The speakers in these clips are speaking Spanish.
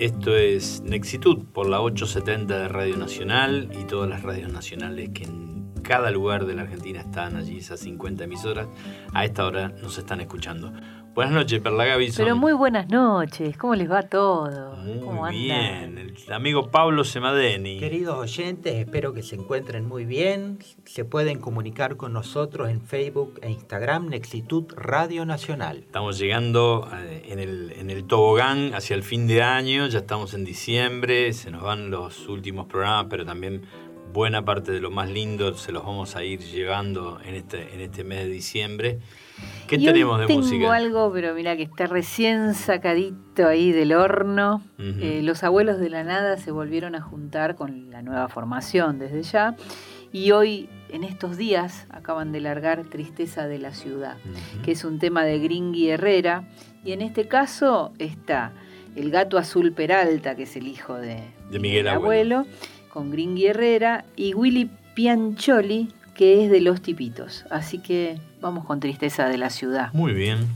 Esto es Nexitud por la 870 de Radio Nacional y todas las radios nacionales que en cada lugar de la Argentina están allí, esas 50 emisoras. A esta hora nos están escuchando. Buenas noches, Perla Gavison. Pero muy buenas noches, ¿cómo les va todo? Muy bien, el amigo Pablo Semadeni. Queridos oyentes, espero que se encuentren muy bien. Se pueden comunicar con nosotros en Facebook e Instagram, Nexitud Radio Nacional. Estamos llegando en el tobogán hacia el fin de año, ya estamos en diciembre, se nos van los últimos programas, pero también buena parte de lo más lindo se los vamos a ir llevando en este mes de diciembre. ¿Qué tenemos de música? Tengo algo, pero mira que está recién sacadito ahí del horno. Uh-huh. Los Abuelos de la Nada se volvieron a juntar con la nueva formación desde ya. Y hoy, en estos días, acaban de largar Tristeza de la Ciudad, uh-huh, que es un tema de Gringui Herrera. Y en este caso está el Gato Azul Peralta, que es el hijo de Miguel Abuelo, con Gringui Herrera, y Willy Piancioli, que es de Los Tipitos. Así que vamos con Tristeza de la Ciudad. Muy bien.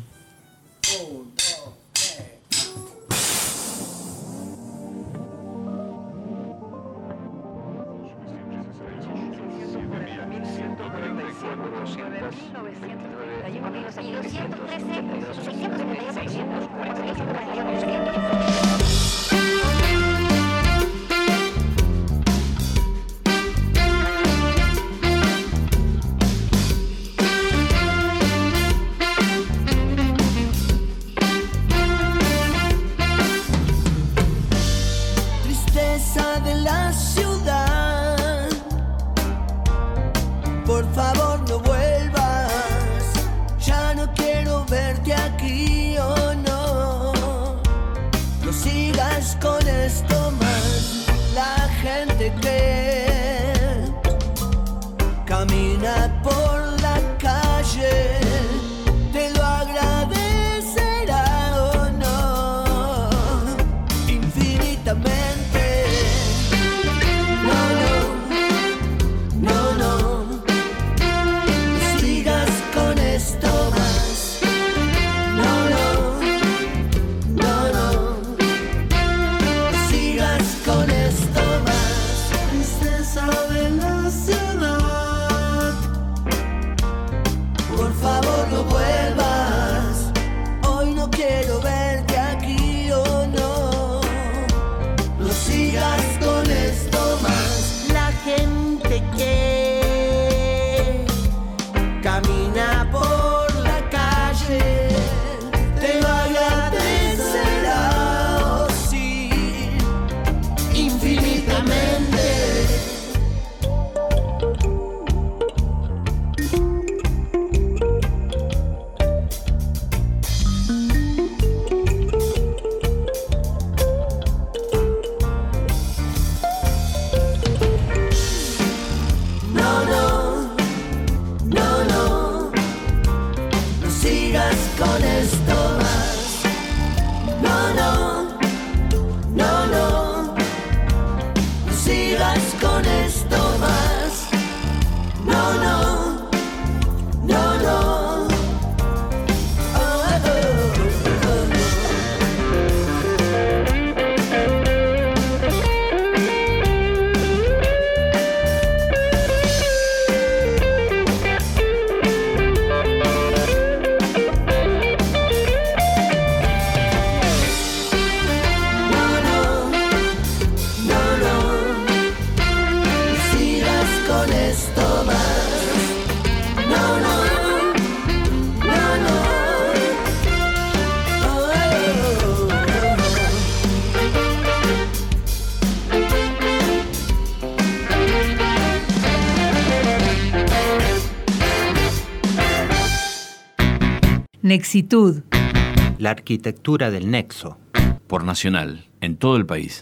Nexitud. La arquitectura del nexo. Por Nacional, en todo el país.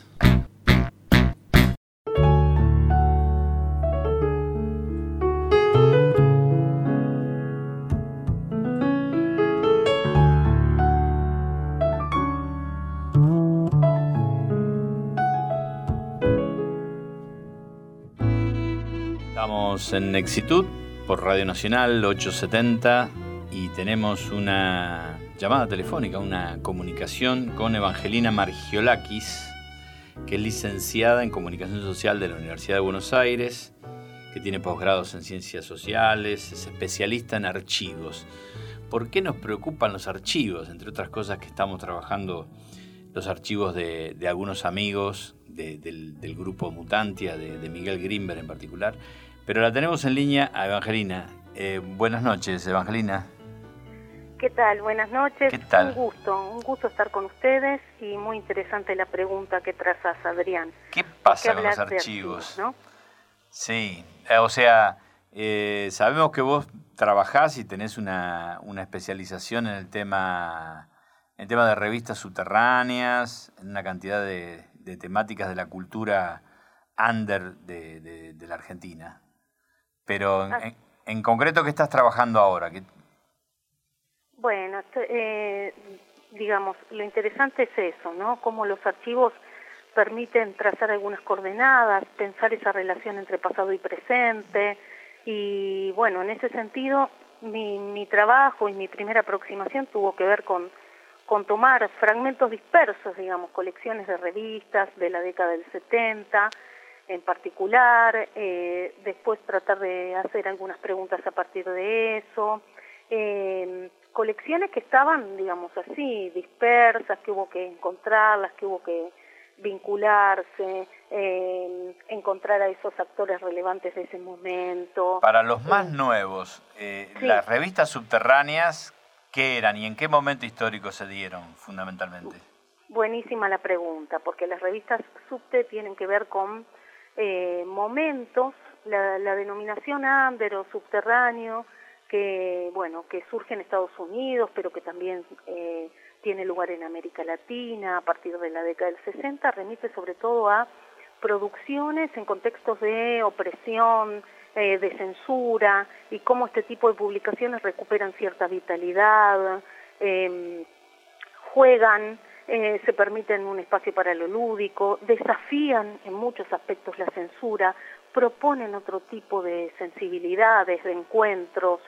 Estamos en Nexitud por Radio Nacional 870 y tenemos una llamada telefónica, una comunicación con Evangelina Margiolakis, que es licenciada en Comunicación Social de la Universidad de Buenos Aires, que tiene posgrados en Ciencias Sociales, es especialista en archivos. ¿Por qué nos preocupan los archivos? Entre otras cosas que estamos trabajando los archivos de algunos amigos del grupo Mutantia, de Miguel Grimberg en particular. Pero la tenemos en línea a Evangelina. Buenas noches, Evangelina. ¿Qué tal? Buenas noches. ¿Qué tal? Un gusto estar con ustedes y muy interesante la pregunta que trazas, Adrián. ¿Qué pasa con los archivos? ¿No? Sí, o sea, sabemos que vos trabajás y tenés una especialización en el tema de revistas subterráneas, en una cantidad de temáticas de la cultura under de la Argentina. Pero en concreto, ¿qué estás trabajando ahora? Bueno, digamos, lo interesante es eso, ¿no? Cómo los archivos permiten trazar algunas coordenadas, pensar esa relación entre pasado y presente. Y bueno, en ese sentido, mi trabajo y mi primera aproximación tuvo que ver con tomar fragmentos dispersos, digamos, colecciones de revistas de la década del 70 en particular, después tratar de hacer algunas preguntas a partir de eso, colecciones que estaban, digamos así, dispersas, que hubo que encontrarlas, que hubo que vincularse, encontrar a esos actores relevantes de ese momento. Para los más nuevos, sí. Las revistas subterráneas, ¿qué eran y en qué momento histórico se dieron fundamentalmente? Buenísima la pregunta, porque las revistas subte tienen que ver con momentos, la denominación under o subterráneo, que surge en Estados Unidos, pero que también tiene lugar en América Latina a partir de la década del 60, remite sobre todo a producciones en contextos de opresión, de censura, y cómo este tipo de publicaciones recuperan cierta vitalidad, juegan, se permiten un espacio para lo lúdico, desafían en muchos aspectos la censura, proponen otro tipo de sensibilidades, de encuentros,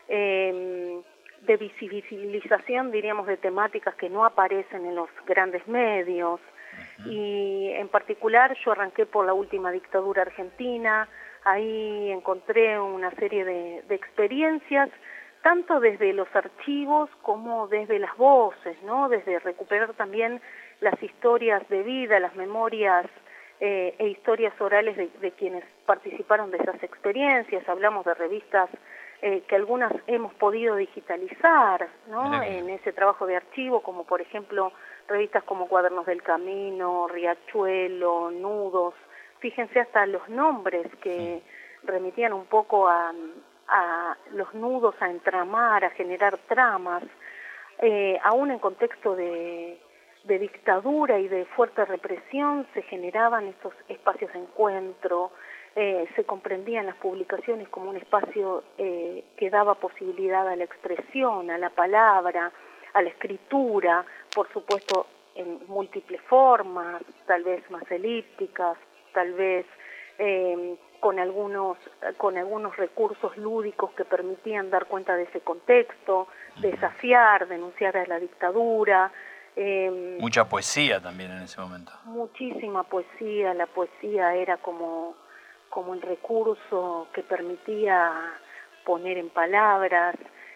de visibilización, diríamos, de temáticas que no aparecen en los grandes medios. Y en particular yo arranqué por la última dictadura argentina, ahí encontré una serie de experiencias, tanto desde los archivos como desde las voces, ¿no? Desde recuperar también las historias de vida, las memorias e historias orales de quienes participaron de esas experiencias. Hablamos de revistas que algunas hemos podido digitalizar, ¿no? En ese trabajo de archivo, como por ejemplo revistas como Cuadernos del Camino, Riachuelo, Nudos. Fíjense hasta los nombres que remitían un poco a los nudos, a entramar, a generar tramas, aún en contexto de dictadura y de fuerte represión se generaban estos espacios de encuentro, se comprendían las publicaciones como un espacio que daba posibilidad a la expresión, a la palabra, a la escritura, por supuesto en múltiples formas, tal vez más elípticas, tal vez con algunos recursos lúdicos que permitían dar cuenta de ese contexto, desafiar, denunciar a la dictadura. Mucha poesía también en ese momento. Muchísima poesía, la poesía era como el recurso que permitía poner en palabras,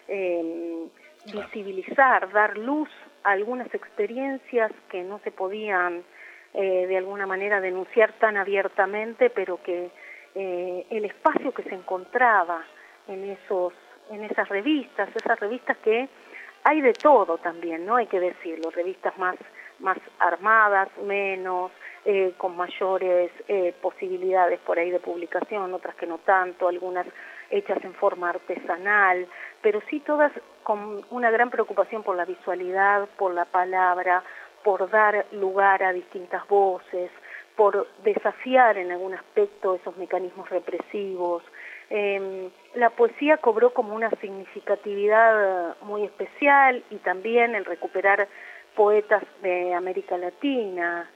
visibilizar, dar luz a algunas experiencias que no se podían de alguna manera denunciar tan abiertamente, pero que el espacio que se encontraba en esas revistas que hay de todo también, ¿no? Hay que decirlo, revistas más armadas, menos, con mayores posibilidades por ahí de publicación, otras que no tanto, algunas hechas en forma artesanal, pero sí todas con una gran preocupación por la visualidad, por la palabra, por dar lugar a distintas voces, por desafiar en algún aspecto esos mecanismos represivos. La poesía cobró como una significatividad muy especial, y también el recuperar poetas de América Latina.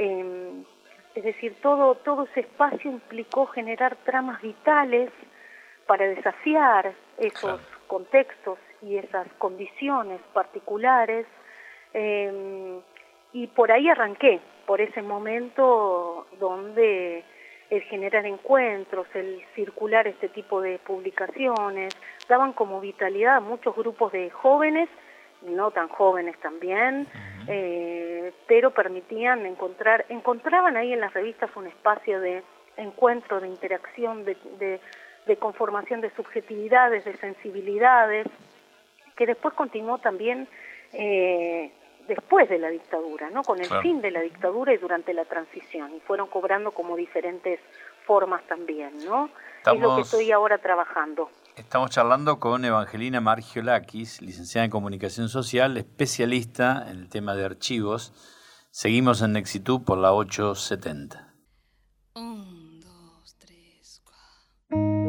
Es decir, todo ese espacio implicó generar tramas vitales para desafiar esos contextos y esas condiciones particulares, y por ahí arranqué, por ese momento donde el generar encuentros, el circular este tipo de publicaciones, daban como vitalidad a muchos grupos de jóvenes, no tan jóvenes también, pero permitían encontraban ahí en las revistas un espacio de encuentro, de interacción, de conformación de subjetividades, de sensibilidades, que después continuó también después de la dictadura, ¿no? Con el fin de la dictadura y durante la transición, y fueron cobrando como diferentes formas también, ¿no? Es lo que estoy ahora trabajando. Estamos charlando con Evangelina Margiolakis, licenciada en Comunicación Social, especialista en el tema de archivos. Seguimos en Nexitud por la 870. 1, 2, 3, 4.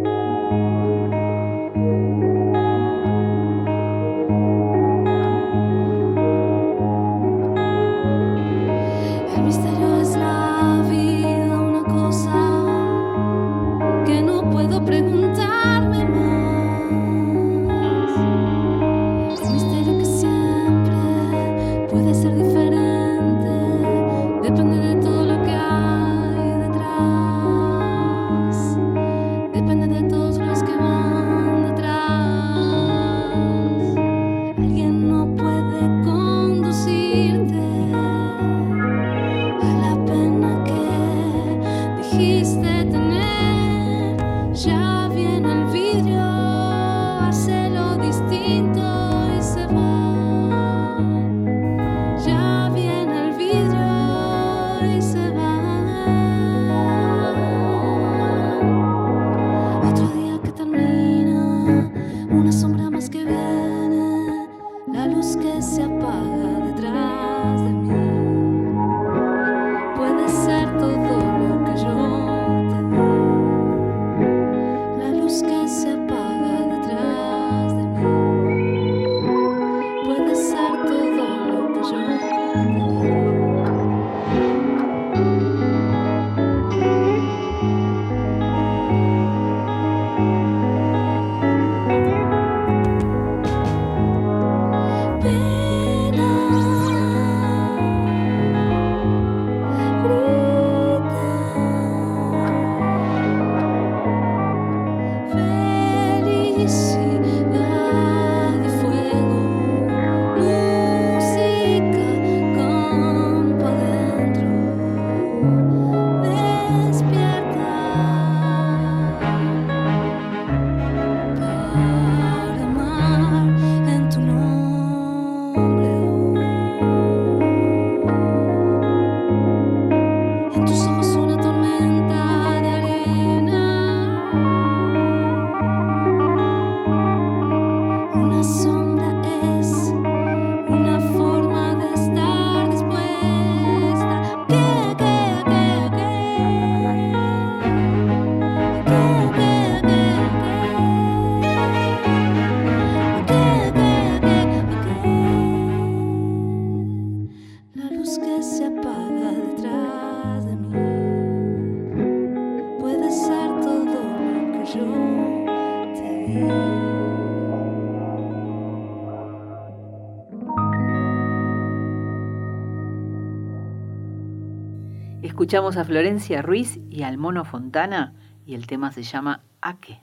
Escuchamos a Florencia Ruiz y al Mono Fontana y el tema se llama Aque.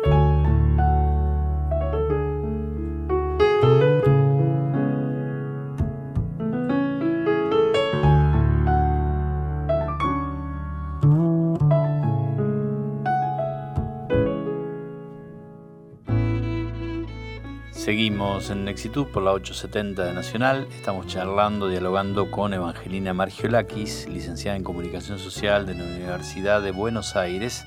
Seguimos en Nexitud por la 870 de Nacional. Estamos dialogando con Evangelina Margiolakis, licenciada en Comunicación Social de la Universidad de Buenos Aires,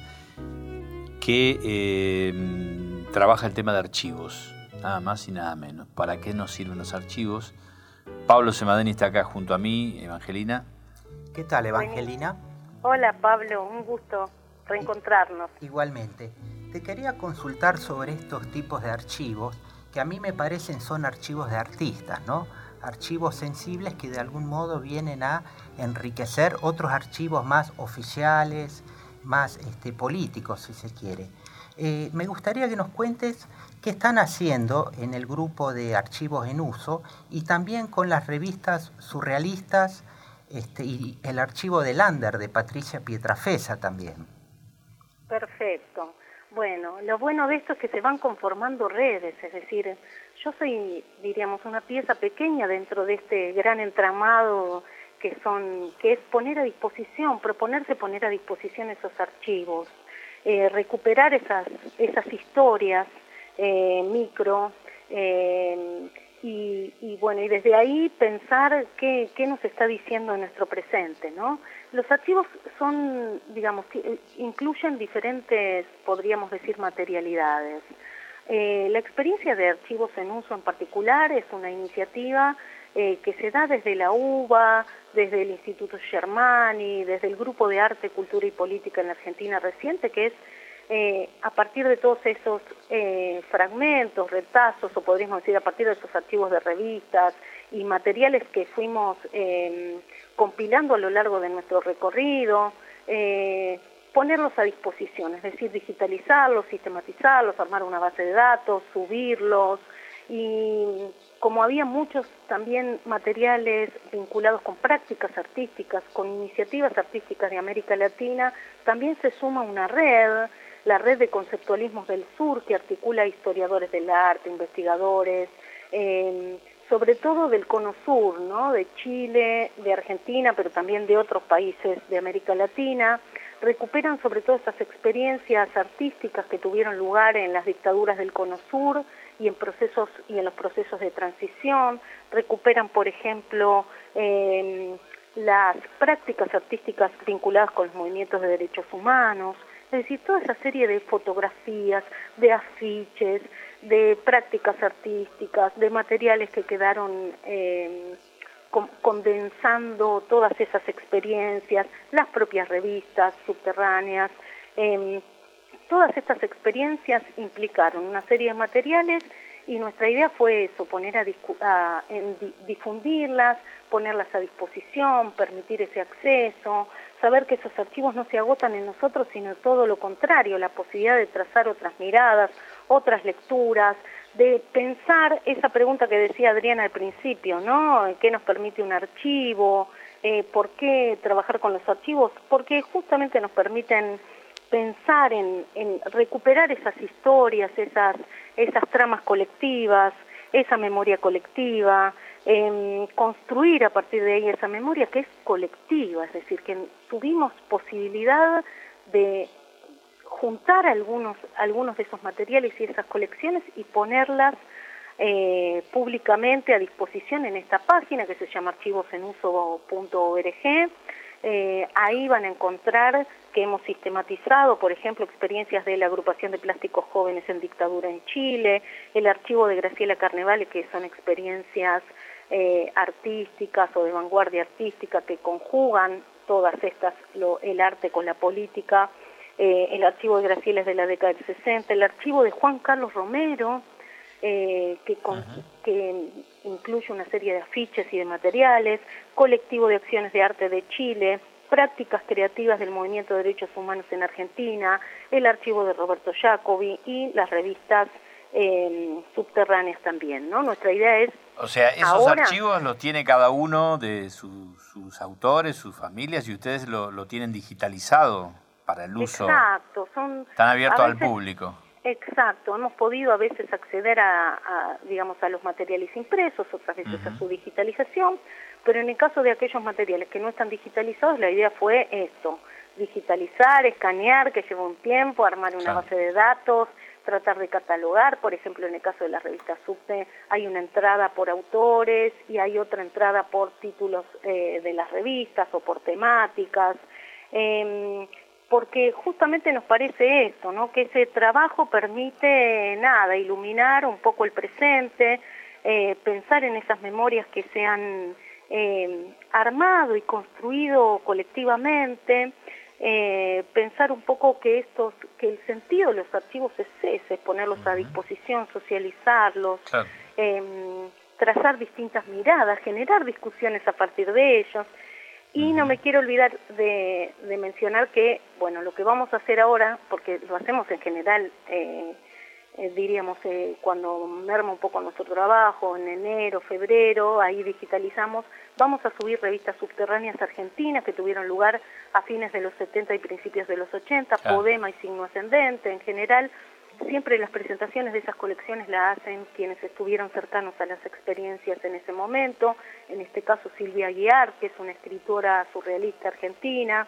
que trabaja el tema de archivos, nada más y nada menos. ¿Para qué nos sirven los archivos? Pablo Semadeni está acá junto a mí. Evangelina. ¿Qué tal, Evangelina? Hola, Pablo, un gusto reencontrarnos. Igualmente. Te quería consultar sobre estos tipos de archivos que a mí me parecen son archivos de artistas, ¿no? Archivos sensibles que de algún modo vienen a enriquecer otros archivos más oficiales, más políticos, si se quiere. Me gustaría que nos cuentes qué están haciendo en el grupo de archivos en uso y también con las revistas surrealistas y el archivo de Lander de Patricia Pietrafesa también. Perfecto. Bueno, lo bueno de esto es que se van conformando redes, es decir, yo soy, diríamos, una pieza pequeña dentro de este gran entramado que es poner a disposición, proponerse poner a disposición esos archivos, recuperar esas historias micro, y bueno, y desde ahí pensar qué nos está diciendo nuestro presente, ¿no? Los archivos son, digamos, incluyen diferentes, podríamos decir, materialidades. La experiencia de archivos en uso en particular es una iniciativa que se da desde la UBA, desde el Instituto Germani, desde el Grupo de Arte, Cultura y Política en la Argentina Reciente, que es a partir de todos esos fragmentos, retazos, o podríamos decir a partir de esos archivos de revistas y materiales que fuimos compilando a lo largo de nuestro recorrido, ponerlos a disposición, es decir, digitalizarlos, sistematizarlos, armar una base de datos, subirlos, y como había muchos también materiales vinculados con prácticas artísticas, con iniciativas artísticas de América Latina, también se suma una red, la Red de Conceptualismos del Sur, que articula historiadores del arte, investigadores, sobre todo del Cono Sur, ¿no? De Chile, de Argentina, pero también de otros países de América Latina. Recuperan sobre todo esas experiencias artísticas que tuvieron lugar en las dictaduras del Cono Sur y en los procesos de transición. Recuperan, por ejemplo, las prácticas artísticas vinculadas con los movimientos de derechos humanos. Es decir, toda esa serie de fotografías, de afiches, de prácticas artísticas, de materiales que quedaron condensando todas esas experiencias, las propias revistas subterráneas. Todas estas experiencias implicaron una serie de materiales y nuestra idea fue eso, poner difundirlas, ponerlas a disposición, permitir ese acceso, saber que esos archivos no se agotan en nosotros, sino todo lo contrario, la posibilidad de trazar otras miradas, otras lecturas, de pensar esa pregunta que decía Adriana al principio, ¿no? ¿Qué nos permite un archivo? ¿Por qué trabajar con los archivos? Porque justamente nos permiten pensar en recuperar esas historias, esas tramas colectivas, esa memoria colectiva, construir a partir de ahí esa memoria que es colectiva, es decir, que tuvimos posibilidad de juntar algunos de esos materiales y esas colecciones y ponerlas públicamente a disposición en esta página que se llama archivosenuso.org. Ahí van a encontrar que hemos sistematizado, por ejemplo, experiencias de la Agrupación de Plásticos Jóvenes en Dictadura en Chile, el archivo de Graciela Carnevale, que son experiencias artísticas o de vanguardia artística que conjugan todas estas, el arte con la política. El archivo de Graciela es de la década del 60, el archivo de Juan Carlos Romero, que incluye una serie de afiches y de materiales, colectivo de acciones de arte de Chile, prácticas creativas del movimiento de derechos humanos en Argentina, el archivo de Roberto Jacobi y las revistas subterráneas también, ¿no? Nuestra idea es... O sea, esos archivos los tiene cada uno de sus autores, sus familias, y ustedes lo tienen digitalizado para el uso. Exacto. Están abiertos al público. Exacto. Hemos podido a veces acceder a los materiales impresos, otras veces a su digitalización, pero en el caso de aquellos materiales que no están digitalizados, la idea fue esto, digitalizar, escanear, que lleva un tiempo, armar una base de datos, tratar de catalogar. Por ejemplo, en el caso de la revista Subte hay una entrada por autores y hay otra entrada por títulos de las revistas o por temáticas, porque justamente nos parece esto, ¿no? Que ese trabajo permite iluminar un poco el presente, pensar en esas memorias que se han armado y construido colectivamente, pensar un poco que el sentido de los archivos es ese, ponerlos a disposición, socializarlos, trazar distintas miradas, generar discusiones a partir de ellos. Y no me quiero olvidar de mencionar que, bueno, lo que vamos a hacer ahora, porque lo hacemos en general diríamos, cuando merma un poco nuestro trabajo, en enero, febrero, ahí digitalizamos. Vamos a subir revistas subterráneas argentinas que tuvieron lugar a fines de los 70 y principios de los 80, Podema y Signo Ascendente en general. Siempre las presentaciones de esas colecciones las hacen quienes estuvieron cercanos a las experiencias en ese momento, en este caso Silvia Aguiar, que es una escritora surrealista argentina.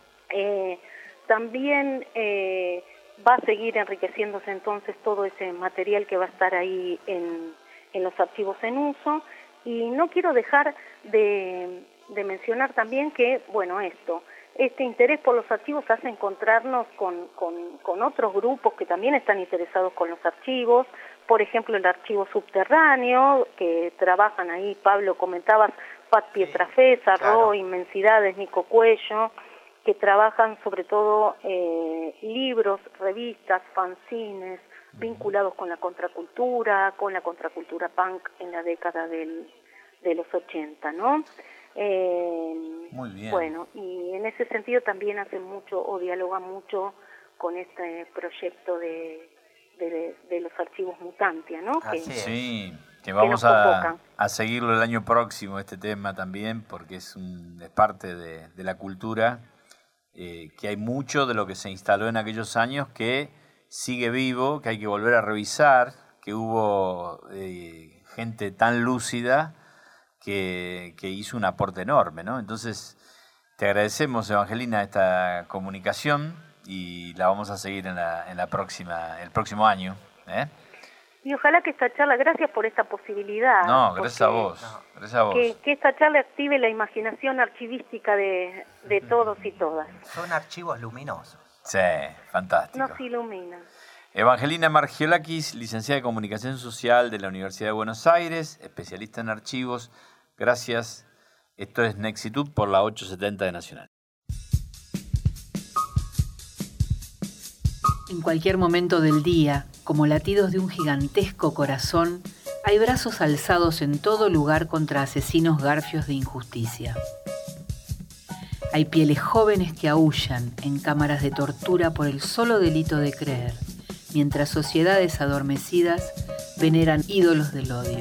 También va a seguir enriqueciéndose entonces todo ese material que va a estar ahí en los archivos en uso. Y no quiero dejar de mencionar también que, bueno, este interés por los archivos hace encontrarnos con otros grupos que también están interesados con los archivos, por ejemplo el archivo subterráneo, que trabajan ahí, Pablo, comentabas, Pat Pietrafesa, Ro, Inmensidades, Nico Cuello, que trabajan sobre todo libros, revistas, fanzines, vinculados con la contracultura punk en la década de los 80, ¿no? Muy bien. Bueno, y en ese sentido también hace mucho o dialoga mucho con este proyecto de los archivos Mutantia, ¿no? Sí, que vamos a seguirlo el año próximo, este tema también, porque es parte de la cultura, que hay mucho de lo que se instaló en aquellos años que sigue vivo, que hay que volver a revisar, que hubo gente tan lúcida que hizo un aporte enorme, ¿no? Entonces, te agradecemos, Evangelina, esta comunicación y la vamos a seguir el próximo año. Y ojalá que esta charla, gracias por esta posibilidad. No, gracias a vos. Que esta charla active la imaginación archivística de todos y todas. Son archivos luminosos. Sí, fantástico. Nos iluminan. Evangelina Margiolakis, licenciada de Comunicación Social de la Universidad de Buenos Aires, especialista en archivos. Gracias. Esto es Nexitud por la 870 de Nacional. En cualquier momento del día, como latidos de un gigantesco corazón, hay brazos alzados en todo lugar contra asesinos garfios de injusticia. Hay pieles jóvenes que aúllan en cámaras de tortura por el solo delito de creer, mientras sociedades adormecidas veneran ídolos del odio.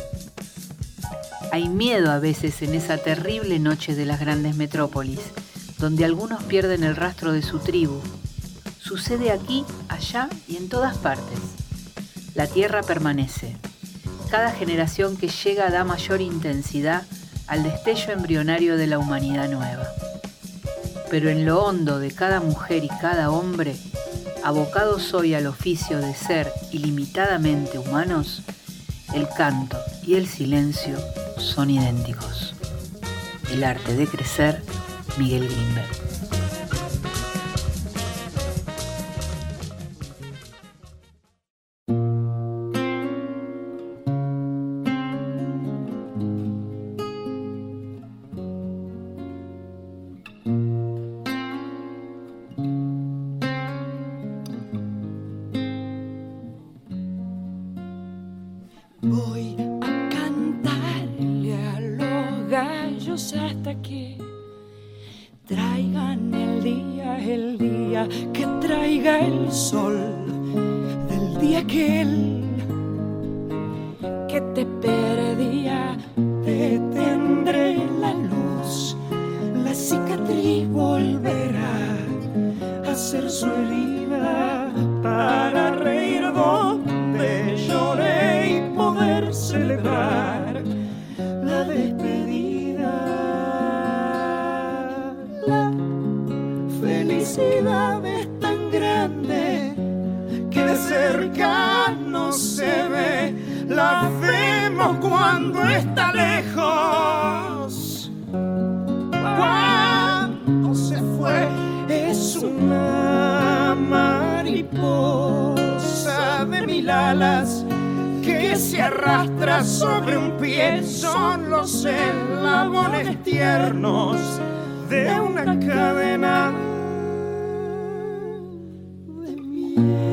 Hay miedo a veces en esa terrible noche de las grandes metrópolis, donde algunos pierden el rastro de su tribu. Sucede aquí, allá y en todas partes. La tierra permanece. Cada generación que llega da mayor intensidad al destello embrionario de la humanidad nueva. Pero en lo hondo de cada mujer y cada hombre, abocados hoy al oficio de ser ilimitadamente humanos, el canto y el silencio son idénticos. El arte de crecer, Miguel Grinberg. Voy a cantarle a los gallos hasta que traigan el día que traiga el sol, del día aquel que te perdía, te tendré la luz, la cicatriz volverá a ser su herida para reír donde lloré y poder celebrar la despedida. La felicidad es tan grande que de cerca no se ve, la vemos cuando está lejos. Cuando se fue es una mariposa de 1000 alas que se arrastra sobre un pie, son los eslabones tiernos de una cadena de miel.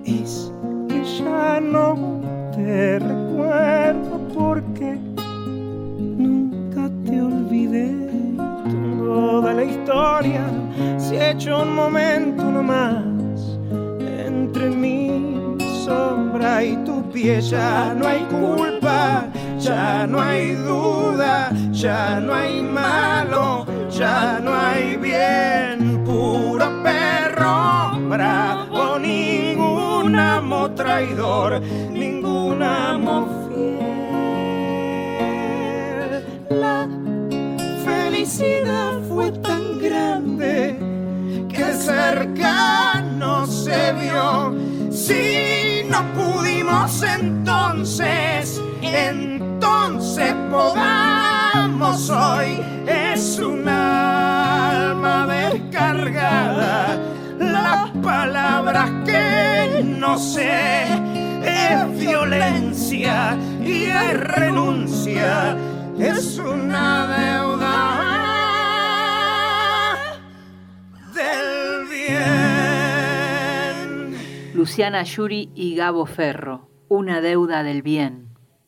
es que ya no te recuerdo porque nunca te olvidé. Toda la historia se ha hecho un momento nomás entre mi sombra y tu pie. Ya no hay culpa, ya no hay duda, ya no hay malo, ya no hay bien. Puro perro bravo, ningún amo traidor, ningún amo fiel. La felicidad fue tan grande que cercano se vio. Si no pudimos entonces podamos hoy. Es un alma descargada, las palabras que no sé, es violencia y es renuncia, es una deuda del bien. Luciana Yuri y Gabo Ferro, una deuda del bien.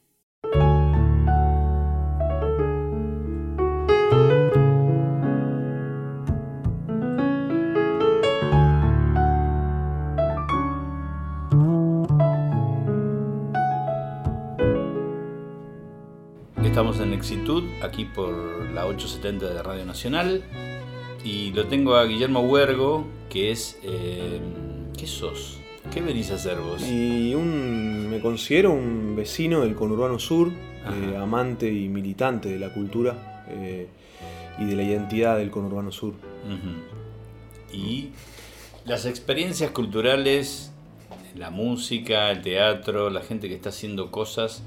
Estamos en Exitud, aquí por la 870 de Radio Nacional, y lo tengo a Guillermo Huergo, que es... ¿qué sos? ¿Qué venís a hacer vos? Y me considero un vecino del conurbano sur, amante y militante de la cultura y de la identidad del conurbano sur. Uh-huh. Y las experiencias culturales, la música, el teatro, la gente que está haciendo cosas...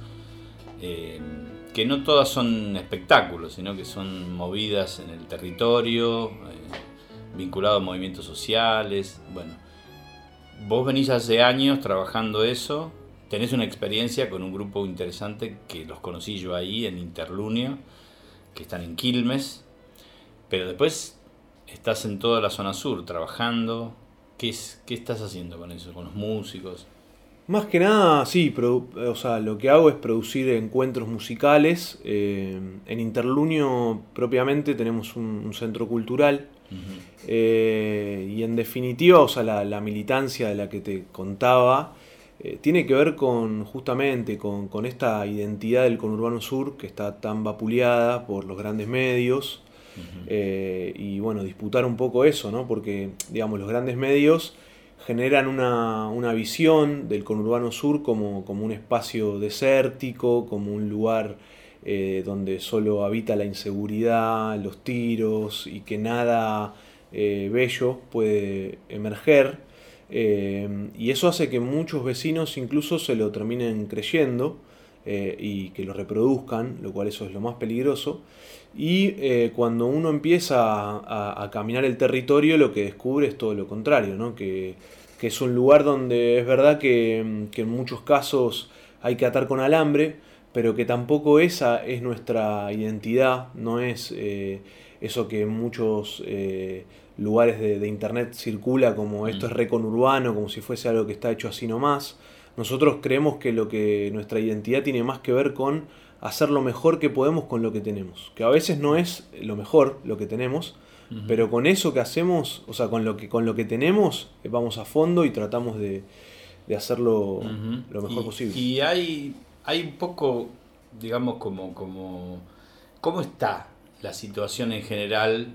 que no todas son espectáculos, sino que son movidas en el territorio, vinculado a movimientos sociales. Bueno, vos venís hace años trabajando eso, tenés una experiencia con un grupo interesante que los conocí yo ahí en Interlunio, que están en Quilmes, pero después estás en toda la zona sur trabajando. ¿Qué estás haciendo con eso, con los músicos? Más que nada, sí, lo que hago es producir encuentros musicales. En Interlunio propiamente tenemos un centro cultural. Uh-huh. Y en definitiva, la militancia de la que te contaba tiene que ver justamente con esta identidad del conurbano sur que está tan vapuleada por los grandes medios. Uh-huh. Y bueno, disputar un poco eso, ¿no? Porque, digamos, los grandes medios generan una visión del conurbano sur como un espacio desértico, como un lugar donde solo habita la inseguridad, los tiros y que nada bello puede emerger. Y eso hace que muchos vecinos incluso se lo terminen creyendo y que lo reproduzcan, lo cual eso es lo más peligroso. Y cuando uno empieza a caminar el territorio, lo que descubre es todo lo contrario, ¿no? Que es un lugar donde es verdad que en muchos casos hay que atar con alambre, pero que tampoco esa es nuestra identidad, no es eso que en muchos lugares de internet circula como esto es re conurbano, como si fuese algo que está hecho así nomás. Nosotros creemos que nuestra identidad tiene más que ver con hacer lo mejor que podemos con lo que tenemos, que a veces no es lo mejor lo que tenemos, uh-huh, pero con eso que hacemos, con lo que tenemos, vamos a fondo y tratamos de hacerlo, uh-huh, lo mejor posible. Y hay un poco, digamos, ¿cómo está la situación en general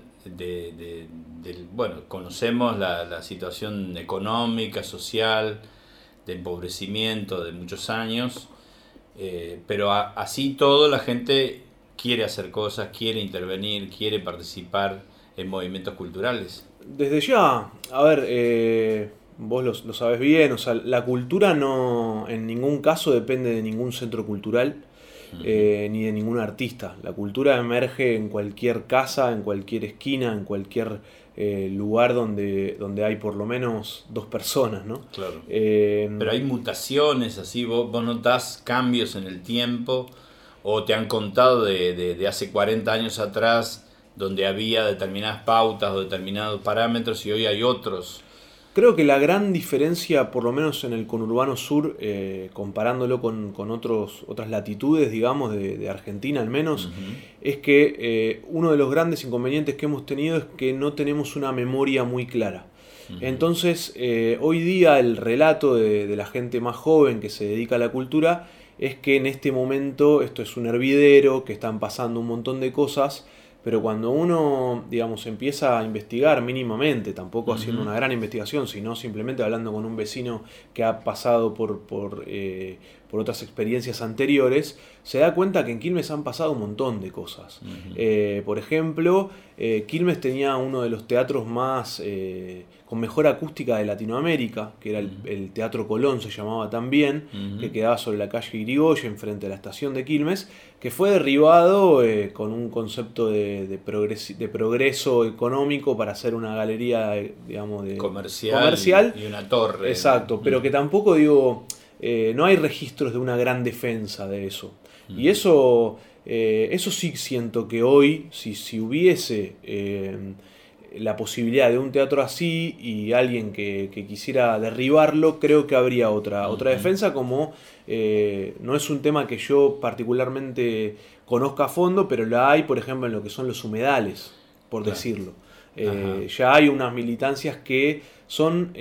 bueno, conocemos la situación económica, social, de empobrecimiento de muchos años, pero así todo la gente quiere hacer cosas, quiere intervenir, quiere participar en movimientos culturales. Desde ya, a ver, vos lo sabés bien, la cultura no en ningún caso depende de ningún centro cultural, ni de ningún artista. La cultura emerge en cualquier casa, en cualquier esquina, en cualquier lugar donde hay por lo menos dos personas, ¿no? Claro. Pero hay mutaciones, así, vos notás cambios en el tiempo, o te han contado de hace 40 años atrás, donde había determinadas pautas o determinados parámetros y hoy hay otros. creo que la gran diferencia, por lo menos en el conurbano sur, comparándolo con otras latitudes, digamos, de Argentina al menos, es que uno de los grandes inconvenientes que hemos tenido es que no tenemos una memoria muy clara. Entonces, hoy día el relato de la gente más joven que se dedica a la cultura es que en este momento esto es un hervidero, que están pasando un montón de cosas, pero cuando uno, digamos, empieza a investigar mínimamente, tampoco haciendo una gran investigación, sino simplemente hablando con un vecino que ha pasado por otras experiencias anteriores, se da cuenta que en Quilmes han pasado un montón de cosas. Por ejemplo, Quilmes tenía uno de los teatros más con mejor acústica de Latinoamérica, que era el Teatro Colón, se llamaba también, que quedaba sobre la calle Irigoyen, frente a la estación de Quilmes, que fue derribado con un concepto de progreso económico para hacer una galería, digamos, comercial y una torre. Exacto, pero que tampoco, digo, no hay registros de una gran defensa de eso. Y eso sí siento que hoy, si hubiese la posibilidad de un teatro así y alguien que quisiera derribarlo, creo que habría otra defensa, como no es un tema que yo particularmente conozca a fondo, pero la hay, por ejemplo, en lo que son los humedales, por decirlo. Ya hay unas militancias que son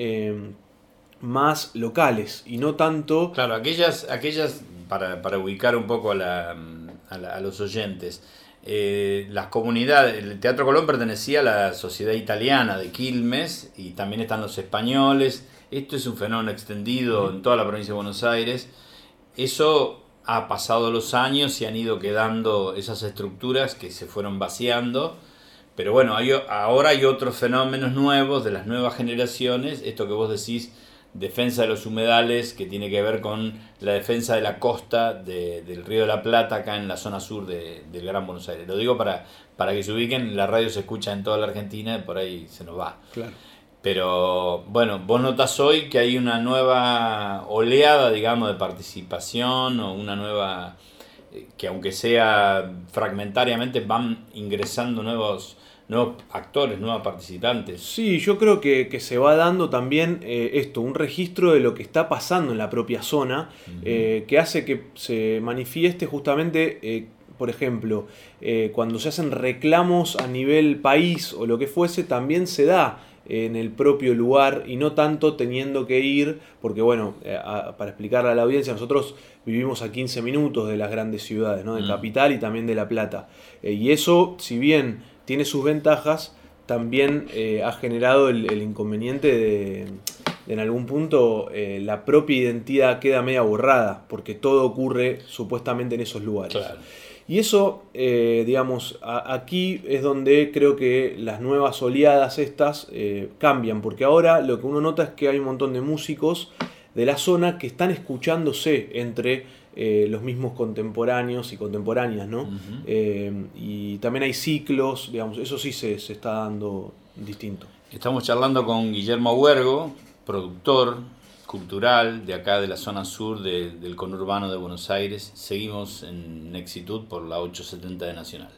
más locales y no tanto... Claro, aquellas para ubicar un poco a los oyentes, las comunidades, el Teatro Colón pertenecía a la Sociedad Italiana de Quilmes y también están los españoles. Esto es un fenómeno extendido en toda la provincia de Buenos Aires. Eso ha pasado los años y han ido quedando esas estructuras que se fueron vaciando. Pero bueno, ahora hay otros fenómenos nuevos de las nuevas generaciones. Esto que vos decís, defensa de los humedales, que tiene que ver con la defensa de la costa del Río de la Plata, acá en la zona sur del Gran Buenos Aires. Lo digo para que se ubiquen, la radio se escucha en toda la Argentina, por ahí se nos va. Claro. Pero bueno, vos notás hoy que hay una nueva oleada, digamos, de participación, o una nueva, que aunque sea fragmentariamente, van ingresando nuevos actores, nuevos participantes. Sí, yo creo que se va dando también un registro de lo que está pasando en la propia zona, que hace que se manifieste justamente, por ejemplo, cuando se hacen reclamos a nivel país o lo que fuese, también se da en el propio lugar y no tanto teniendo que ir, porque bueno, para explicarle a la audiencia, nosotros vivimos a 15 minutos de las grandes ciudades, ¿no? De Capital y también de La Plata, y eso, si bien tiene sus ventajas, también ha generado el inconveniente de en algún punto la propia identidad queda media borrada, porque todo ocurre supuestamente en esos lugares. Claro. Y eso, digamos, aquí es donde creo que las nuevas oleadas estas cambian, porque ahora lo que uno nota es que hay un montón de músicos de la zona que están escuchándose entre los mismos contemporáneos y contemporáneas, ¿no? Y también hay ciclos, digamos, eso sí se está dando distinto. Estamos charlando con Guillermo Huergo, productor cultural de acá de la zona sur del conurbano de Buenos Aires. Seguimos en Nexitud por la 870 de Nacional.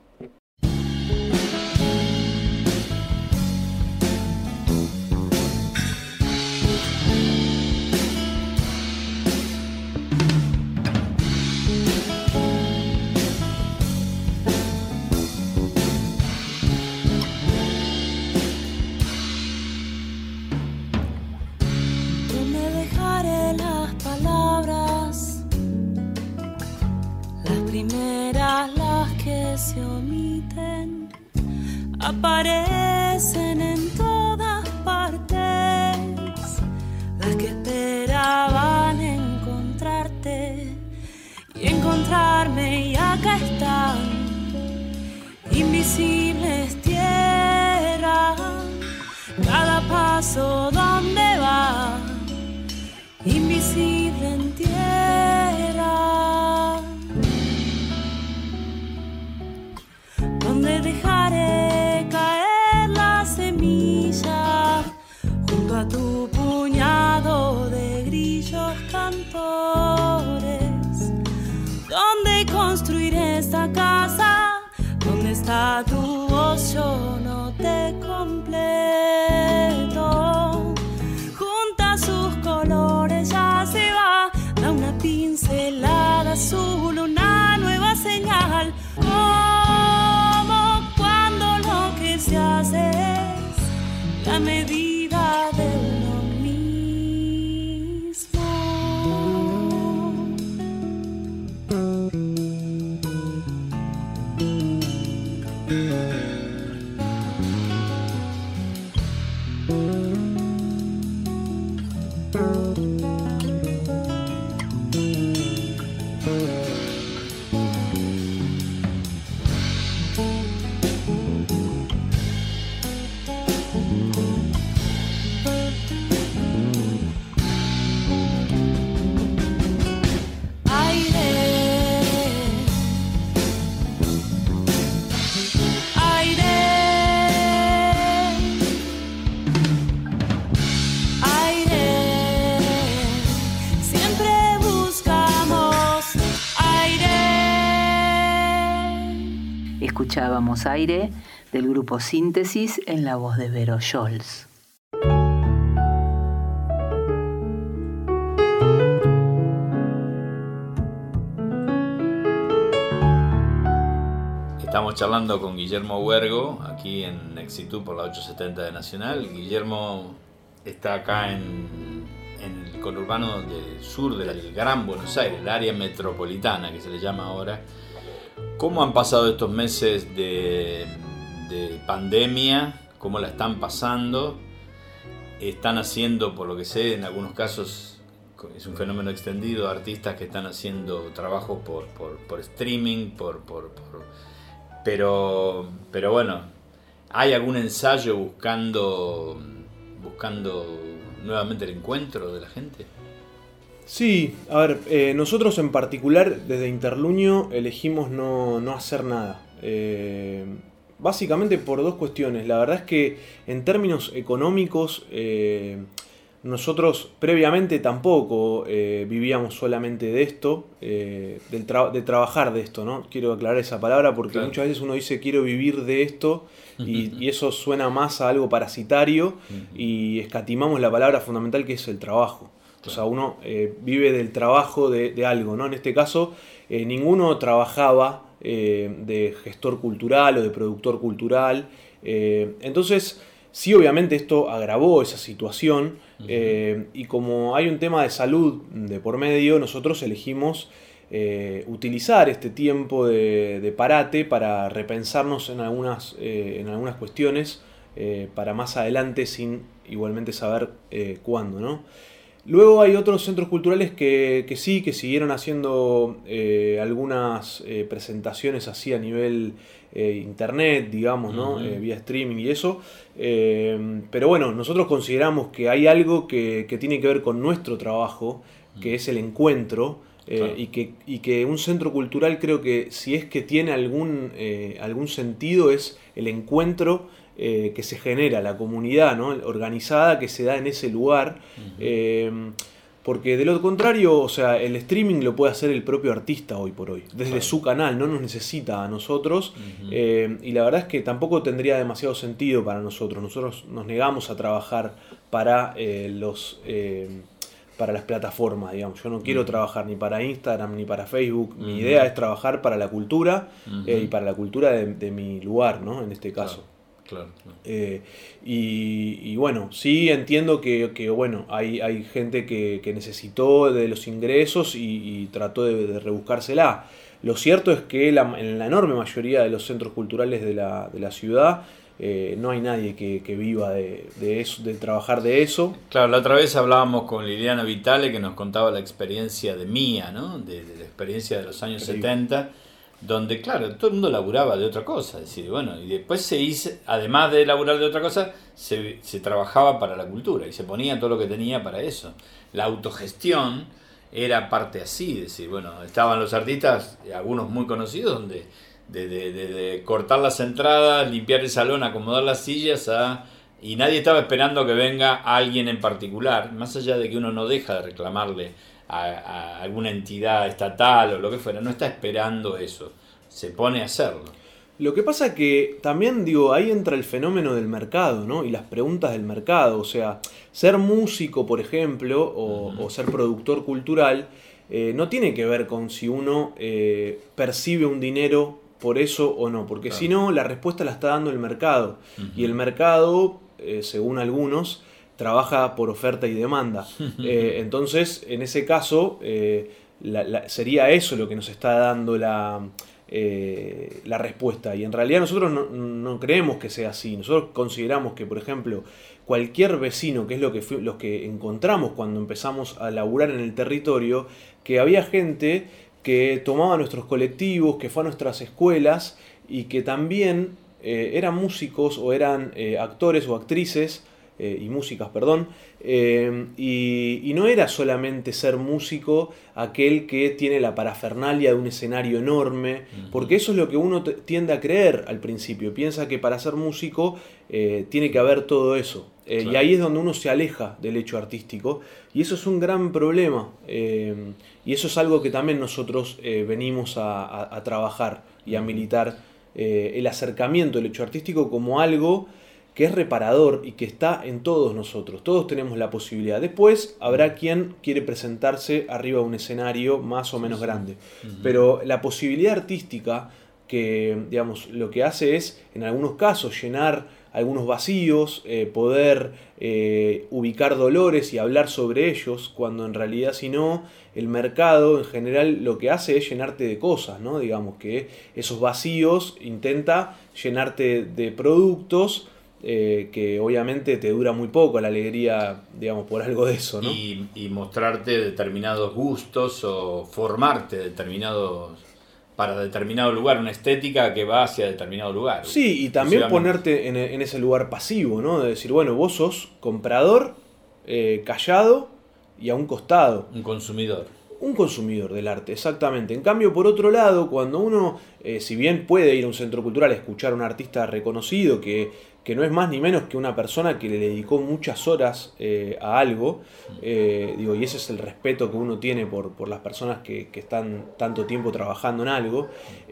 Se omiten, aparecen en todas partes, las que esperaban encontrarte y encontrarme, y acá están, invisibles tierra, cada paso donde va, invisible en tierra. Donde dejaré caer la semilla junto a tu puñado de grillos cantores. Donde construiré esta casa, donde tu voz yo no te completo. Escuchábamos Aire del grupo Síntesis en la voz de Vero Scholz. Estamos charlando con Guillermo Huergo aquí en Exitud por la 870 de Nacional. Guillermo está acá en el conurbano del sur del Gran Buenos Aires, el área metropolitana que se le llama ahora. ¿Cómo han pasado estos meses de pandemia? ¿Cómo la están pasando? Están haciendo, por lo que sé, en algunos casos es un fenómeno extendido, artistas que están haciendo trabajos por streaming, pero bueno, ¿hay algún ensayo buscando nuevamente el encuentro de la gente? Sí, a ver, nosotros en particular desde Interluño elegimos no hacer nada. Básicamente por dos cuestiones. La verdad es que en términos económicos nosotros previamente tampoco vivíamos solamente de esto, de trabajar de esto, ¿no? Quiero aclarar esa palabra porque claro, muchas veces uno dice quiero vivir de esto y eso suena más a algo parasitario y escatimamos la palabra fundamental que es el trabajo. O sea, uno vive del trabajo de algo, ¿no? En este caso, ninguno trabajaba de gestor cultural o de productor cultural. Entonces, sí, obviamente esto agravó esa situación. Y como hay un tema de salud de por medio, nosotros elegimos utilizar este tiempo de parate para repensarnos en algunas cuestiones para más adelante sin igualmente saber cuándo, ¿no? Luego hay otros centros culturales que siguieron haciendo algunas presentaciones así a nivel internet, digamos, ¿no? Vía streaming y eso. Pero bueno, nosotros consideramos que hay algo que tiene que ver con nuestro trabajo, que es el encuentro, claro, y que un centro cultural creo que si es que tiene algún sentido es el encuentro que se genera, la comunidad, ¿no? Organizada que se da en ese lugar, porque de lo contrario, o sea, el streaming lo puede hacer el propio artista hoy por hoy, desde claro, su canal, no nos necesita a nosotros, y la verdad es que tampoco tendría demasiado sentido para nosotros. Nosotros nos negamos a trabajar para las plataformas, digamos. Yo no quiero trabajar ni para Instagram ni para Facebook. Mi idea es trabajar para la cultura y para la cultura de mi lugar, ¿no? En este caso. Claro. Y bueno, sí entiendo que bueno, hay gente que necesitó de los ingresos y trató de rebuscársela. Lo cierto es que en la enorme mayoría de los centros culturales de la ciudad no hay nadie que viva de eso, de trabajar de eso. Claro, la otra vez hablábamos con Liliana Vitale que nos contaba la experiencia de Mía, ¿no? De la experiencia de los años 70. Donde, claro, todo el mundo laburaba de otra cosa. Es decir, bueno, y después se hizo, además de laburar de otra cosa, se trabajaba para la cultura y se ponía todo lo que tenía para eso. La autogestión era parte así, es decir, bueno, estaban los artistas, algunos muy conocidos, donde de cortar las entradas, limpiar el salón, acomodar las sillas, y nadie estaba esperando que venga alguien en particular, más allá de que uno no deja de reclamarle a alguna entidad estatal o lo que fuera, no está esperando eso, se pone a hacerlo. Lo que pasa que también, digo, ahí entra el fenómeno del mercado, ¿no? Y las preguntas del mercado, o sea, ser músico, por ejemplo, o ser productor cultural, no tiene que ver con si uno percibe un dinero por eso o no, porque claro, si no, la respuesta la está dando el mercado, y el mercado, según algunos, trabaja por oferta y demanda. Entonces, en ese caso, sería eso lo que nos está dando la respuesta. Y en realidad nosotros no creemos que sea así. Nosotros consideramos que, por ejemplo, cualquier vecino, que es los que encontramos cuando empezamos a laburar en el territorio, que había gente que tomaba nuestros colectivos, que fue a nuestras escuelas y que también eran músicos o eran actores o actrices, y músicas, perdón, y no era solamente ser músico aquel que tiene la parafernalia de un escenario enorme, porque eso es lo que uno tiende a creer al principio, piensa que para ser músico tiene que haber todo eso, claro. Y ahí es donde uno se aleja del hecho artístico, y eso es un gran problema, y eso es algo que también nosotros venimos a trabajar y a militar, el acercamiento del hecho artístico como algo que es reparador y que está en todos nosotros. Todos tenemos la posibilidad. Después habrá quien quiere presentarse arriba de un escenario más o menos grande. Pero la posibilidad artística, que digamos, lo que hace es, en algunos casos, llenar algunos vacíos, poder ubicar dolores y hablar sobre ellos, cuando en realidad, si no, el mercado en general lo que hace es llenarte de cosas, ¿no? Digamos que esos vacíos intenta llenarte de productos, que obviamente te dura muy poco la alegría, digamos, por algo de eso, ¿no? Y mostrarte determinados gustos o formarte para determinado lugar, una estética que va hacia determinado lugar. Sí, y también ponerte en ese lugar pasivo, ¿no? De decir, bueno, vos sos comprador, callado y a un costado. Un consumidor. Un consumidor del arte, exactamente. En cambio, por otro lado, cuando uno, si bien puede ir a un centro cultural a escuchar a un artista reconocido que no es más ni menos que una persona que le dedicó muchas horas a algo, y ese es el respeto que uno tiene por las personas que están tanto tiempo trabajando en algo,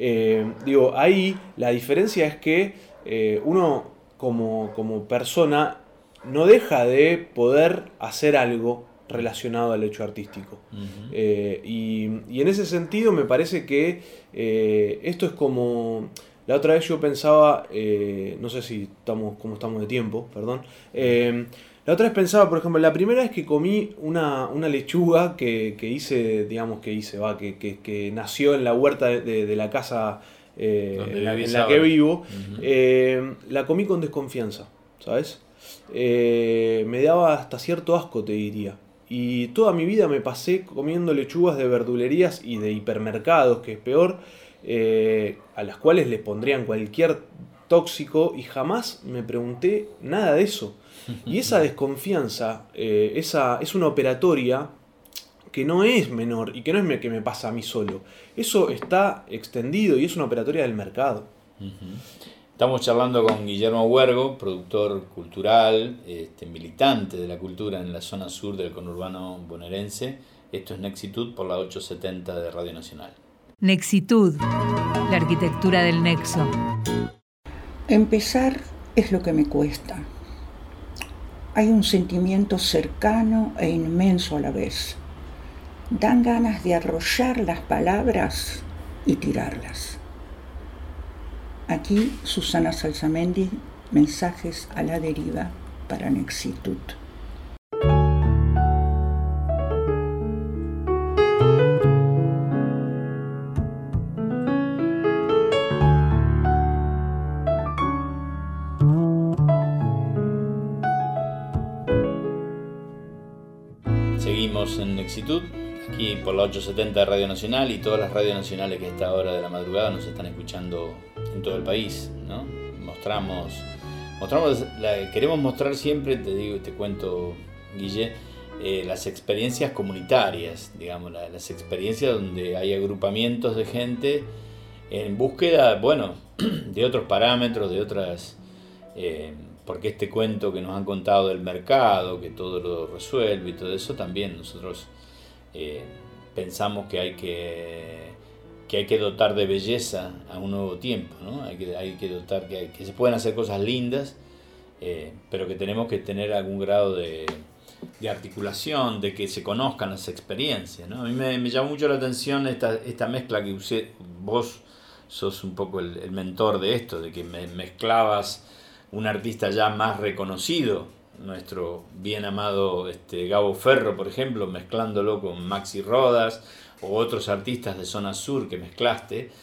ahí la diferencia es que uno como persona no deja de poder hacer algo relacionado al hecho artístico. Y en ese sentido me parece que esto es como... La otra vez yo pensaba, no sé si cómo estamos de tiempo, perdón. La otra vez pensaba, por ejemplo, la primera vez que comí una lechuga que nació en la huerta de la casa en la que vivo, la comí con desconfianza, ¿sabes? Me daba hasta cierto asco, te diría. Y toda mi vida me pasé comiendo lechugas de verdulerías y de hipermercados, que es peor, a las cuales le pondrían cualquier tóxico, y jamás me pregunté nada de eso. Y esa desconfianza es una operatoria que no es menor y que no es que me pasa a mí solo. Eso está extendido y es una operatoria del mercado. Estamos charlando con Guillermo Huergo, productor cultural, militante de la cultura en la zona sur del conurbano bonaerense. Esto es Nexitud por la 870 de Radio Nacional. Nexitud, la arquitectura del nexo. Empezar es lo que me cuesta. Hay un sentimiento cercano e inmenso a la vez. Dan ganas de arrollar las palabras y tirarlas. Aquí Susana Salsamendi, mensajes a la deriva para Nexitud. Seguimos en Nexitud, aquí por la 870 de Radio Nacional y todas las radios nacionales que a esta hora de la madrugada nos están escuchando en todo el país, ¿no? Queremos mostrar siempre, te cuento, Guille, las experiencias comunitarias, digamos, las experiencias donde hay agrupamientos de gente en búsqueda, de otros parámetros, de otras... porque este cuento que nos han contado del mercado, que todo lo resuelve y todo eso, también nosotros pensamos que hay que dotar de belleza a un nuevo tiempo, ¿no? Hay que dotar que se pueden hacer cosas lindas, pero que tenemos que tener algún grado de articulación, de que se conozcan las experiencias, ¿no? A mí me llamó mucho la atención esta mezcla que usé. Vos sos un poco el mentor de esto, de que mezclabas un artista ya más reconocido, nuestro bien amado Gabo Ferro, por ejemplo, mezclándolo con Maxi Rodas o otros artistas de zona sur que mezclaste,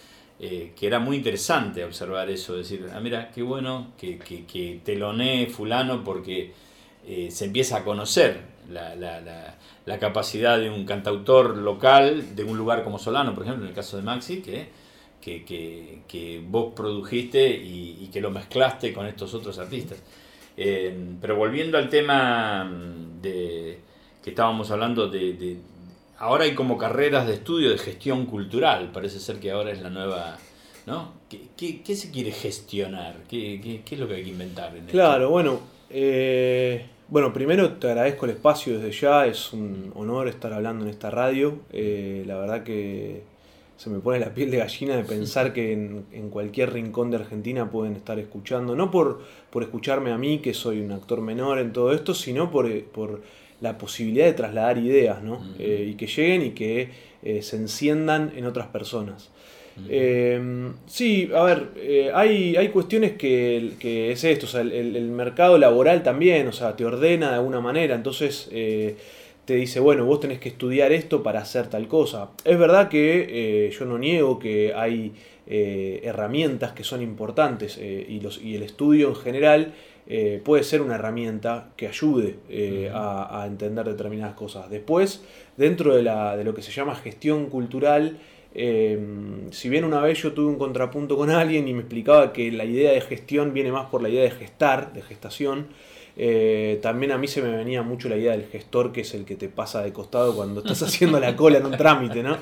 que era muy interesante observar eso, decir, mira, qué bueno que telonee fulano porque se empieza a conocer la capacidad de un cantautor local de un lugar como Solano, por ejemplo, en el caso de Maxi, que vos produjiste y que lo mezclaste con estos otros artistas. Pero volviendo al tema que estábamos hablando de ahora hay como carreras de estudio de gestión cultural, parece ser que ahora es la nueva, ¿no? ¿Qué se quiere gestionar? ¿Qué es lo que hay que inventar en Claro, esto? Bueno, primero te agradezco el espacio desde ya, es un honor estar hablando en esta radio, la verdad que se me pone la piel de gallina de pensar que en cualquier rincón de Argentina pueden estar escuchando, no por escucharme a mí, que soy un actor menor en todo esto, sino por la posibilidad de trasladar ideas, ¿no? Y que lleguen y que se enciendan en otras personas. Sí, a ver, hay cuestiones que es esto, o sea, el mercado laboral también, o sea, te ordena de alguna manera, entonces te dice, bueno, vos tenés que estudiar esto para hacer tal cosa. Es verdad que yo no niego que hay herramientas que son importantes y el estudio en general puede ser una herramienta que ayude a entender determinadas cosas. Después, dentro de lo que se llama gestión cultural, si bien una vez yo tuve un contrapunto con alguien y me explicaba que la idea de gestión viene más por la idea de gestar, de gestación, también a mí se me venía mucho la idea del gestor, que es el que te pasa de costado cuando estás haciendo la cola en un trámite, ¿no?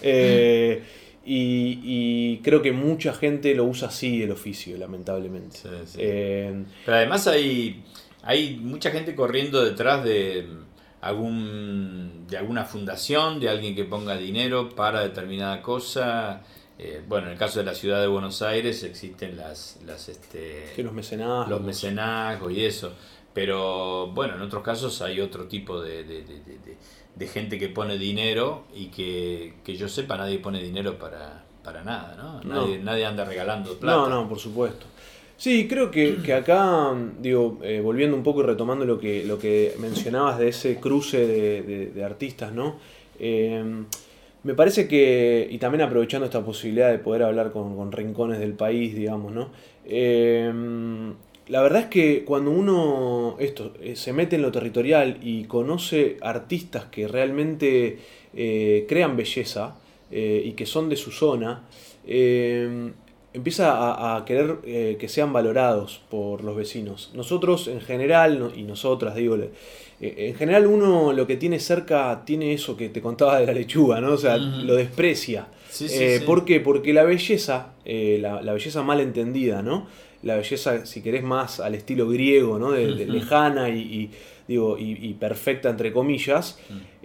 Y creo que mucha gente lo usa así el oficio, lamentablemente. Sí, sí. Pero además hay mucha gente corriendo detrás de alguna fundación, de alguien que ponga dinero para determinada cosa. Bueno, en el caso de la ciudad de Buenos Aires existen los mecenazgos y eso. Pero bueno, en otros casos hay otro tipo de gente que pone dinero y que yo sepa nadie pone dinero para nada, ¿no? Nadie anda regalando plata. No, por supuesto. Sí, creo que acá, digo, volviendo un poco y retomando lo que mencionabas de ese cruce de artistas, ¿no? Me parece que, y también aprovechando esta posibilidad de poder hablar con rincones del país, digamos, ¿no? La verdad es que cuando uno se mete en lo territorial y conoce artistas que realmente crean belleza y que son de su zona, empieza a querer que sean valorados por los vecinos. Nosotros en general, y nosotras, digo, en general uno lo que tiene cerca tiene eso que te contaba de la lechuga, ¿no? O sea, lo desprecia. Sí, sí. ¿Por qué? Porque la belleza, la belleza mal entendida, ¿no? La belleza, si querés, más al estilo griego, ¿no? De lejana y perfecta, entre comillas,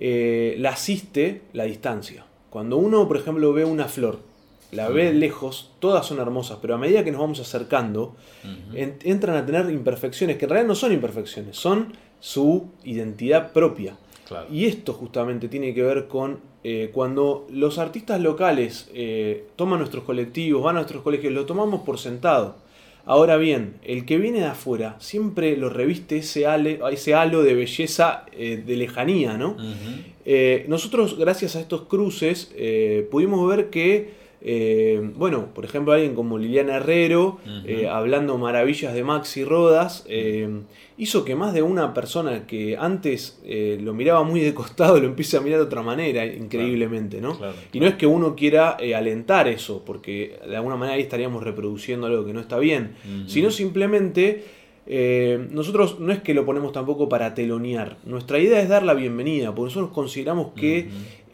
la asiste la distancia. Cuando uno, por ejemplo, ve una flor, la ve lejos, todas son hermosas, pero a medida que nos vamos acercando, entran a tener imperfecciones, que en realidad no son imperfecciones, son su identidad propia. Claro. Y esto justamente tiene que ver con cuando los artistas locales toman nuestros colectivos, van a nuestros colegios, lo tomamos por sentado. Ahora bien, el que viene de afuera siempre lo reviste ese halo de belleza de lejanía, ¿no? Nosotros, gracias a estos cruces, pudimos ver que, por ejemplo, alguien como Liliana Herrero, hablando maravillas de Maxi Rodas, hizo que más de una persona que antes lo miraba muy de costado lo empiece a mirar de otra manera, increíblemente, ¿no? Claro. Y no es que uno quiera alentar eso, porque de alguna manera ahí estaríamos reproduciendo algo que no está bien, sino simplemente nosotros no es que lo ponemos tampoco para telonear. Nuestra idea es dar la bienvenida, porque nosotros consideramos que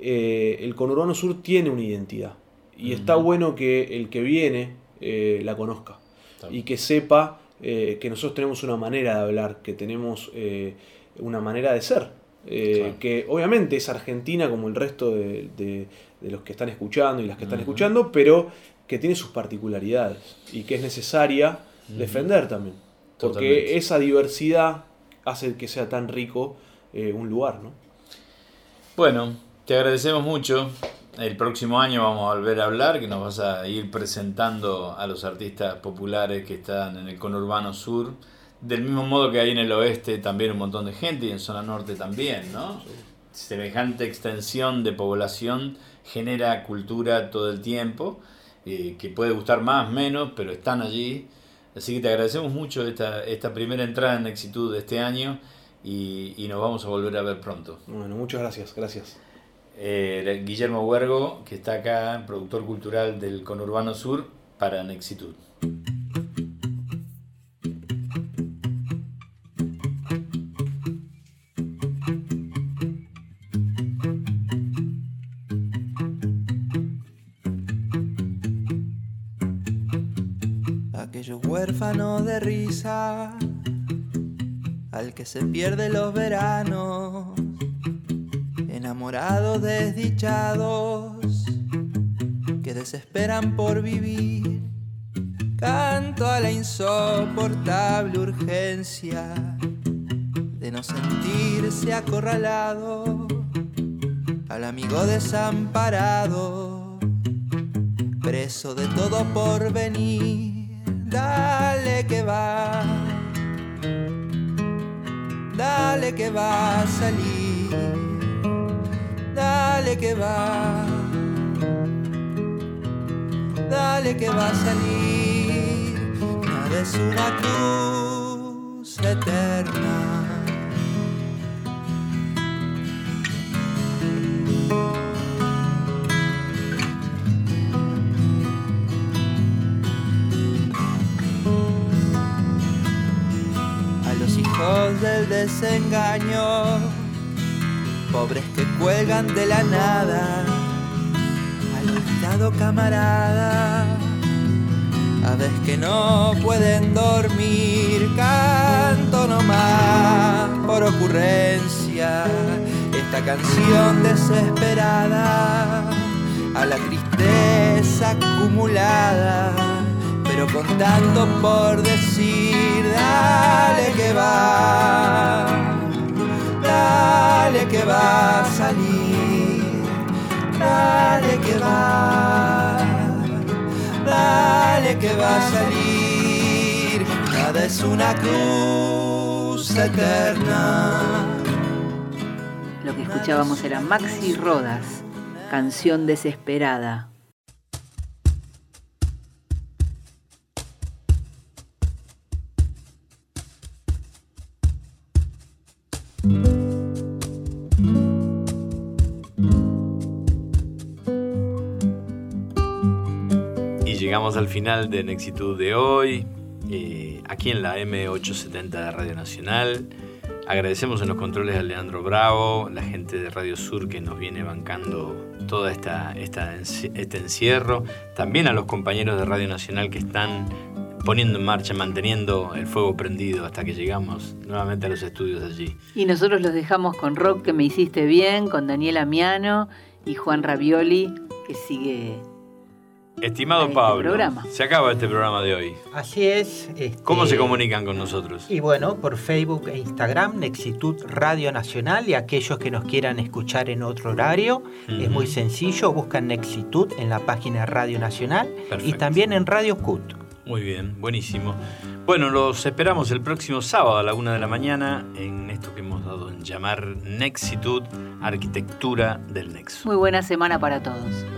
el conurbano sur tiene una identidad. Y está bueno que el que viene la conozca y que sepa que nosotros tenemos una manera de hablar, que tenemos una manera de ser, que obviamente es argentina como el resto de los que están escuchando y las que están escuchando, pero que tiene sus particularidades y que es necesaria defender también, porque Totalmente. Esa diversidad hace que sea tan rico un lugar, ¿no? Bueno, te agradecemos mucho. El próximo año vamos a volver a hablar, que nos vas a ir presentando a los artistas populares que están en el conurbano sur, del mismo modo que hay en el oeste también un montón de gente y en zona norte también, ¿no? Sí. Semejante extensión de población genera cultura todo el tiempo que puede gustar más, menos, pero están allí. Así que te agradecemos mucho esta primera entrada en Nexitud de este año y nos vamos a volver a ver pronto. Bueno, muchas gracias. Guillermo Huergo, que está acá, productor cultural del Conurbano Sur para Nexitud. Aquello huérfano de risa, al que se pierde los veranos, enamorados desdichados que desesperan por vivir. Canto a la insoportable urgencia de no sentirse acorralado, al amigo desamparado, preso de todo por venir. Dale que va a salir, dale que va a salir. Nada es una cruz eterna. Del desengaño, pobres que cuelgan de la nada, al olvidado camarada, aves que no pueden dormir, canto nomás por ocurrencia esta canción desesperada, a la tristeza acumulada, pero contando por decir. Dale que va a salir, dale que va a salir. Nada es una cruz eterna. Lo que escuchábamos era Maxi Rodas, Canción Desesperada. Llegamos al final de Nexitud de hoy, aquí en la M870 de Radio Nacional. Agradecemos en los controles a Leandro Bravo, la gente de Radio Sur que nos viene bancando todo este encierro. También a los compañeros de Radio Nacional que están poniendo en marcha, manteniendo el fuego prendido hasta que llegamos nuevamente a los estudios allí. Y nosotros los dejamos con Rock que me hiciste bien, con Daniela Miano y Juan Ravioli, que sigue... Estimado Pablo, se acaba este programa de hoy. Así es. ¿Cómo se comunican con nosotros? Y bueno, por Facebook e Instagram, Nexitud Radio Nacional, y aquellos que nos quieran escuchar en otro horario, es muy sencillo, buscan Nexitud en la página Radio Nacional. Perfecto. Y también en Radio CUT. Muy bien, buenísimo. Bueno, los esperamos el próximo sábado a la 1 de la mañana en esto que hemos dado en llamar Nexitud, Arquitectura del Nexo. Muy buena semana para todos.